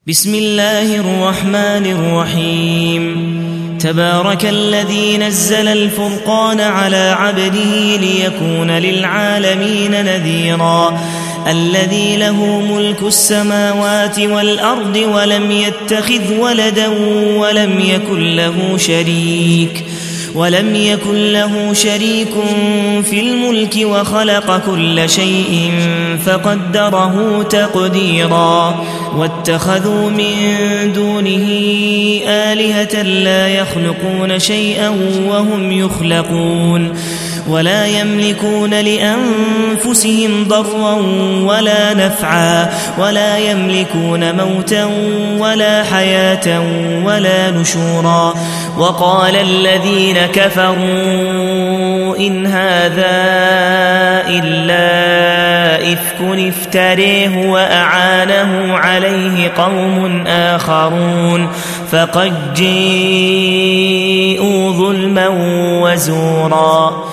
بسم الله الرحمن الرحيم تبارك الذي نزل الفرقان على عبده ليكون للعالمين نذيرا الذي له ملك السماوات والأرض ولم يتخذ ولدا ولم يكن له شريك في الملك وخلق كل شيء فقدره تقديرا واتخذوا من دونه آلهة لا يخلقون شيئا وهم يخلقون ولا يملكون لأنفسهم ضرا ولا نفعا ولا يملكون موتا ولا حياة ولا نشورا وقال الذين كفروا إن هذا إلا إفك افتريه وأعانه عليه قوم آخرون فقد جيءوا ظلما وزورا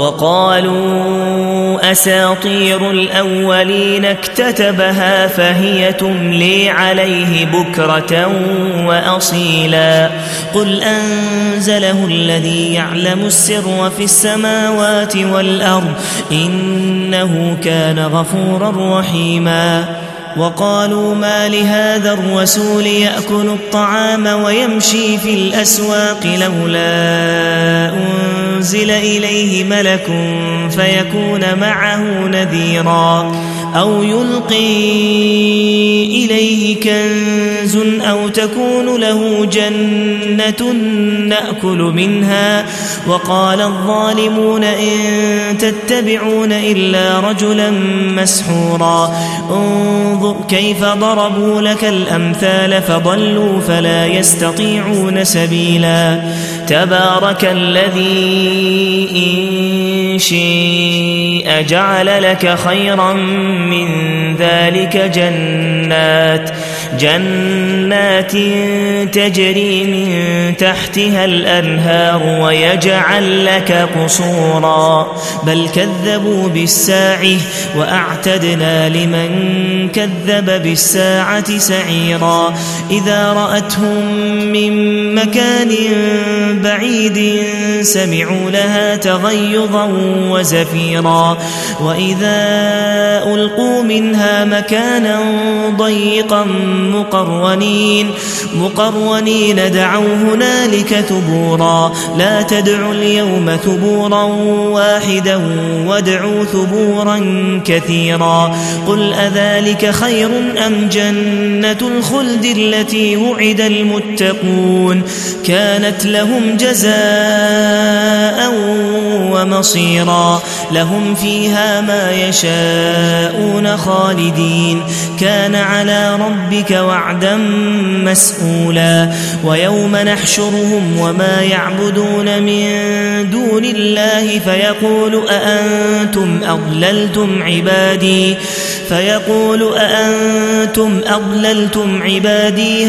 وقالوا أساطير الأولين اكتتبها فهي تملي عليه بكرة وأصيلا قل أنزله الذي يعلم السر في السماوات والأرض إنه كان غفورا رحيما وقالوا ما لهذا الرسول يأكل الطعام ويمشي في الأسواق لولا أنزل إليه ملك فيكون معه نذيرا أو يلقي إليه كنز أو تكون له جنة نأكل منها وقال الظالمون إن تتبعون إلا رجلا مسحورا انظر كيف ضربوا لك الأمثال فضلوا فلا يستطيعون سبيلا تبارك الذي إن شيء جعل لك خيرا من ذلك جنات تجري من تحتها الأنهار ويجعل لك قصورا بل كذبوا بالساعة وأعتدنا لمن كذب بالساعة سعيرا إذا رأتهم من مكان بعيد سمعوا لها تغيظا وزفيرا وإذا ألقوا منها مكانا ضيقا مقرنين دعوا هنالك ثبورا لا تدعوا اليوم ثبورا واحدا وادعوا ثبورا كثيرا قل أذلك خير أم جنة الخلد التي وعد المتقون كانت لهم جزاء ومصيرا لهم فيها ما يشاءون خالدين كان على ربك وعدا مسئولا ويوم نحشرهم وما يعبدون من دون الله فيقول أأنتم أضللتم عبادي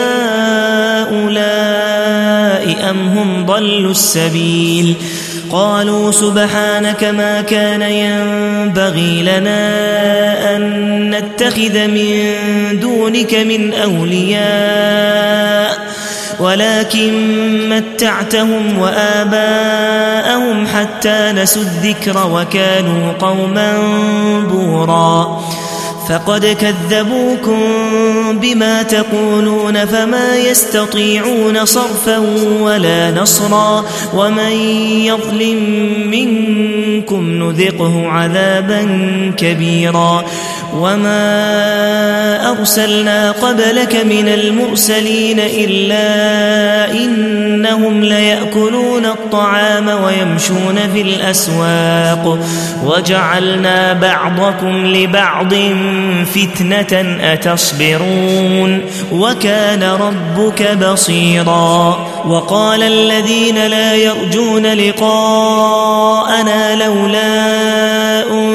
هؤلاء أم هم ضلوا السبيل قالوا سبحانك ما كان ينبغي لنا أن نتخذ من دونك من أولياء ولكن متعتهم وآباءهم حتى نسوا الذكر وكانوا قوما بورا فقد كذبوكم بما تقولون فما يستطيعون صرفا ولا نصرا ومن يظلم منكم نذقه عذابا كبيرا وما أرسلنا قبلك من المرسلين إلا إنهم ليأكلون الطعام ويمشون في الأسواق وجعلنا بعضكم لبعض فتنة أتصبرون وكان ربك بصيرا وقال الذين لا يرجون لقاءنا لولا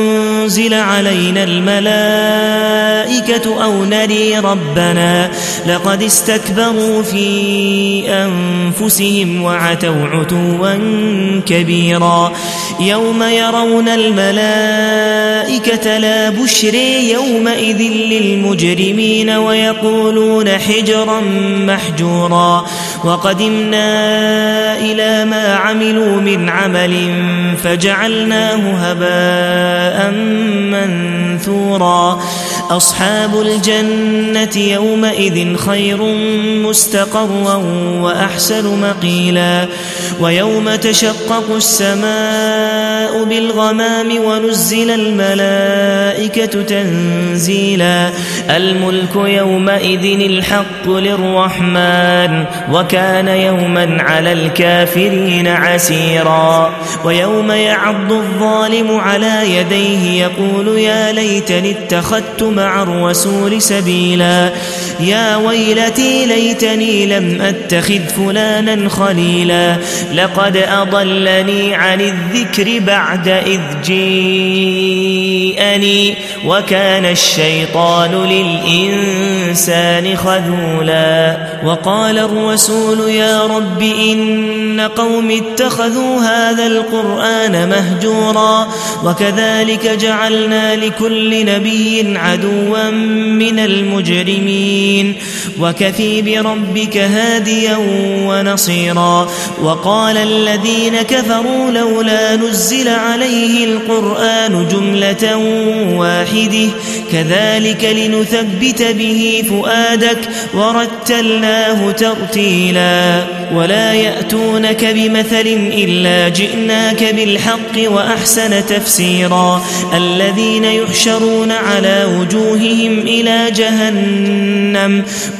تنزل علينا الملائكة أو نري ربنا لقد استكبروا في أنفسهم وعتوا عتوا كبيرا يوم يرون الملائكة لا بشرى يومئذ للمجرمين ويقولون حجرا محجورا وقدمنا إلى ما عملوا من عمل فجعلناه هباء منثورا أصحاب الجنة يومئذ خير مستقرا وأحسن مقيلا ويوم تشقق السماء بالغمام ونزل الملائكة تنزيلا الملك يومئذ الحق للرحمن وكان يوما على الكافرين عسيرا ويوم يعض الظالم على يديه يقول يا ليتني اتخذت مع الرسول سبيلا يا ويلتي ليتني لم أتخذ فلانا خليلا لقد أضلني عن الذكر بعد إذ جيءني وكان الشيطان للإنسان خذولا وقال الرسول يا رب إن قوم اتخذوا هذا القرآن مهجورا وكذلك جعلنا لكل نبي عدوا من المجرمين وكفي بربك هاديا ونصيرا وقال الذين كفروا لولا نزل عليه القرآن جملة واحدة كذلك لنثبت به فؤادك ورتلناه ترتيلا ولا يأتونك بمثل إلا جئناك بالحق وأحسن تفسيرا الذين يحشرون على وجوههم إلى جهنم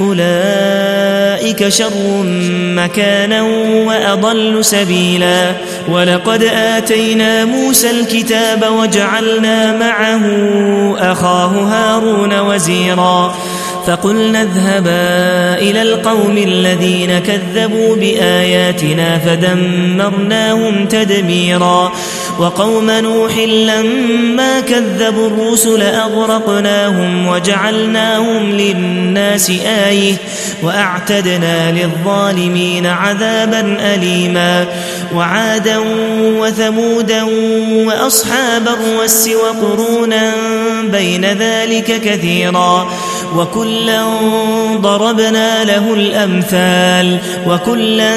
أولئك شر مكانا وأضل سبيلا ولقد آتينا موسى الكتاب وجعلنا معه أخاه هارون وزيرا فقلنا اذهبا إلى القوم الذين كذبوا بآياتنا فدمرناهم تدميرا وقوم نوح لما كذبوا الرسل أغرقناهم وجعلناهم للناس آية وأعتدنا للظالمين عذابا أليما وعادا وثمودا وأصحاب الرس وقرونا بين ذلك كثيرا وكلا ضربنا له الأمثال وكلا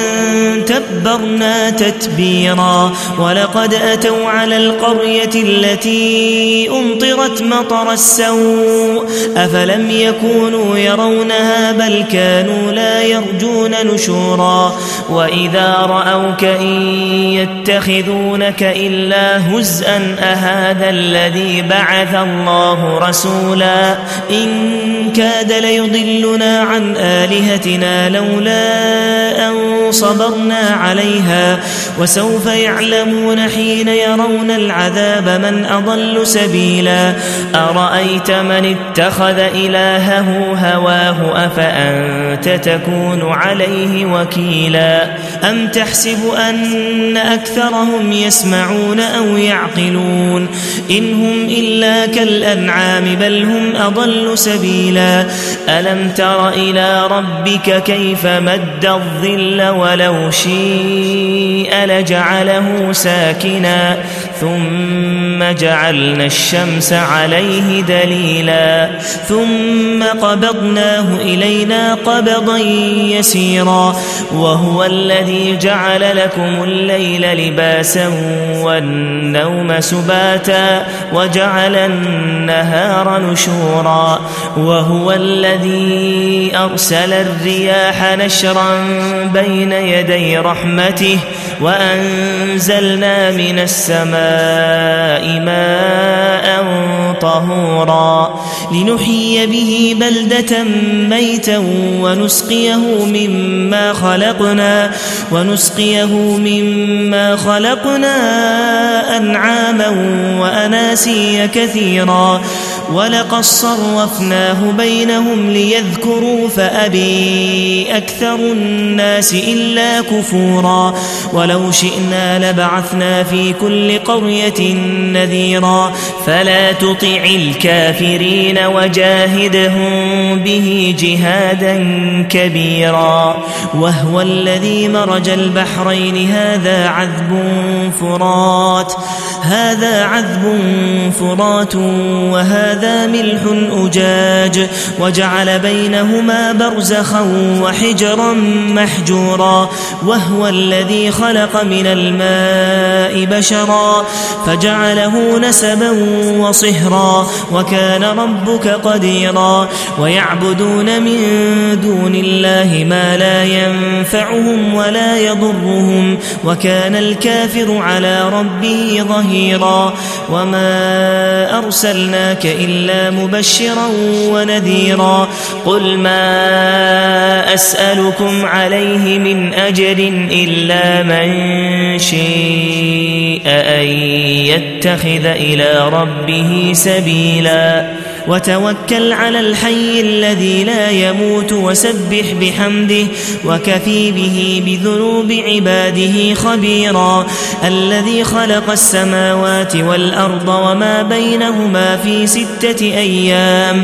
تبرنا تتبيرا ولقد أتوا على القرية التي أمطرت مطر السوء أفلم يكونوا يرونها بل كانوا لا يرجون نشورا وإذا رأوك إن يتخذونك إلا هزءا أهذا الذي بعث الله رسولا إن كاد ليضلنا عن آلهتنا لولا أن صبرنا عليها وسوف يعلمون حين يرون العذاب من أضل سبيلا أرأيت من اتخذ إلهه هواه أفأنت تكون عليه وكيلا أم تحسب أن أكثرهم يسمعون أو يعقلون إن هم إلا كالأنعام بل هم أضل سبيلا ألم تر إلى ربك كيف مد الظل ولو شيء لجعله ساكنا ثم جعلنا الشمس عليه دليلا ثم قبضناه إلينا قبضا يسيرا وهو الذي جعل لكم الليل لباسا والنوم سباتا وجعل النهار نشورا وهو الذي أرسل الرياح نشرا بين يدي رحمته وأنزلنا من السماء ماء طهورا لنحيي به بلدة ميتا ونسقيه مما خلقنا أنعاما وأناسيا كثيرا ولقد صرفناه بينهم ليذكروا فأبي أكثر الناس إلا كفورا ولو شئنا لبعثنا في كل قرية نذيرا فلا تطع الكافرين وجاهدهم به جهادا كبيرا وهو الذي مرج البحرين هذا عذب فرات وهذا ملح أجاج وجعل بينهما برزخا وحجرا محجورا وهو الذي خلق من الماء بشرا فجعله نسبا وصهرا وكان ربك قديرا ويعبدون من دون الله ما لا ينفعهم ولا يضرهم وكان الكافر على ربه ظهيرا وما أرسلناك إلا مبشرا ونذيرا قل ما أسألكم عليه من أجر إلا من شاء أن يتخذ إلى ربه سبيلا وتوكل على الحي الذي لا يموت وسبح بحمده وكفى به بذنوب عباده خبيرا الذي خلق السماوات والأرض وما بينهما في 6 أيام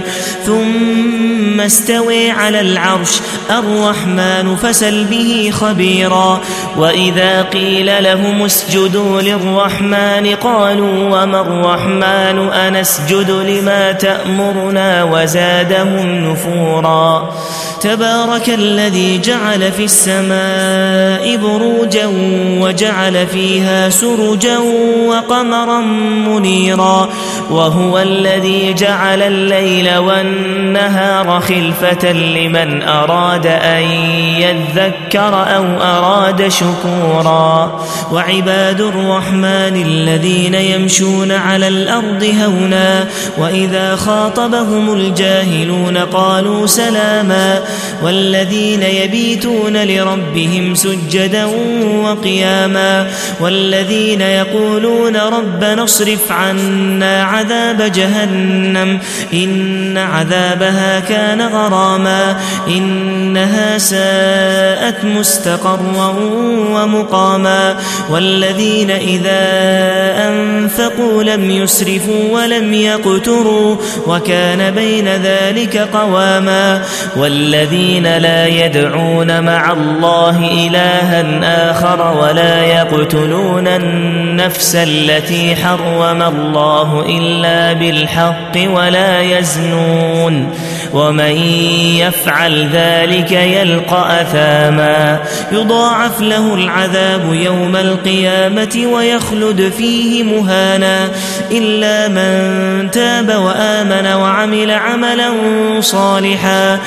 ثم استوى على العرش الرحمن فسل به خبيرا وإذا قيل لهم اسجدوا للرحمن قالوا وما الرحمن أنسجد لما تأمرنا وزادهم نفورا تبارك الذي جعل في السماء بروجا وجعل فيها سرجا وقمرا منيرا وهو الذي جعل الليل والنهار خلفة لمن أراد أن يذكر أو أراد شكورا وعباد الرحمن الذين يمشون على الأرض هونا وإذا خاطبهم الجاهلون قالوا سلاما والذين يبيتون لربهم سجدا وقياما والذين يقولون ربنا اصرف عنا عذاب جهنم إن عذابها كان غراما إنها ساءت مستقرا ومقاما والذين إذا أنفقوا لم يسرفوا ولم يقتروا وكان بين ذلك قواما والذين لا يدعون مع الله إلها آخر ولا يقتلون النفس التي حرم الله إلا بالحق ولا يزنون ومن يفعل ذلك يلقى أثاما يضاعف له العذاب يوم القيامة ويخلد فيه مهانا إلا من تاب وآمن وعمل عملا صالحا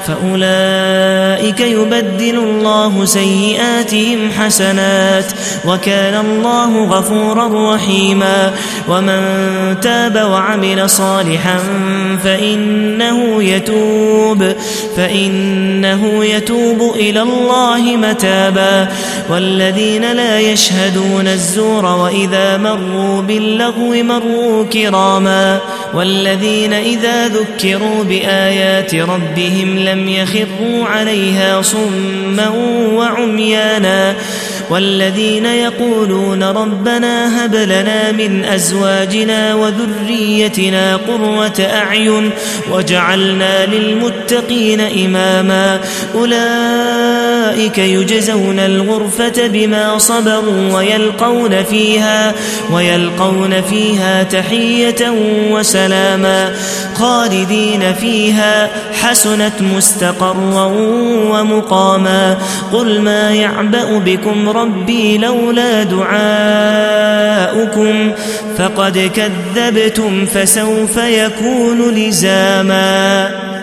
فأولئك يبدل الله سيئاتهم حسنات وكان الله غفورا رحيما ومن تاب وعمل صالحا فإنه يتوب إلى الله متابا والذين لا يشهدون الزور وإذا مروا باللغو مروا كراما والذين إذا ذكروا بآيات ربهم لم يخروا عليها صما وعميانا والذين يقولون ربنا هب لنا من أزواجنا وذريتنا قرة أعين واجعلنا للمتقين إماما أولئك يجزون الغرفة بما صبروا ويلقون فيها تحية وسلاما خالدين فيها حسنت مستقرا ومقاما قل ما يعبأ بكم ربي لولا دعاؤكم فقد كذبتم فسوف يكون لزاما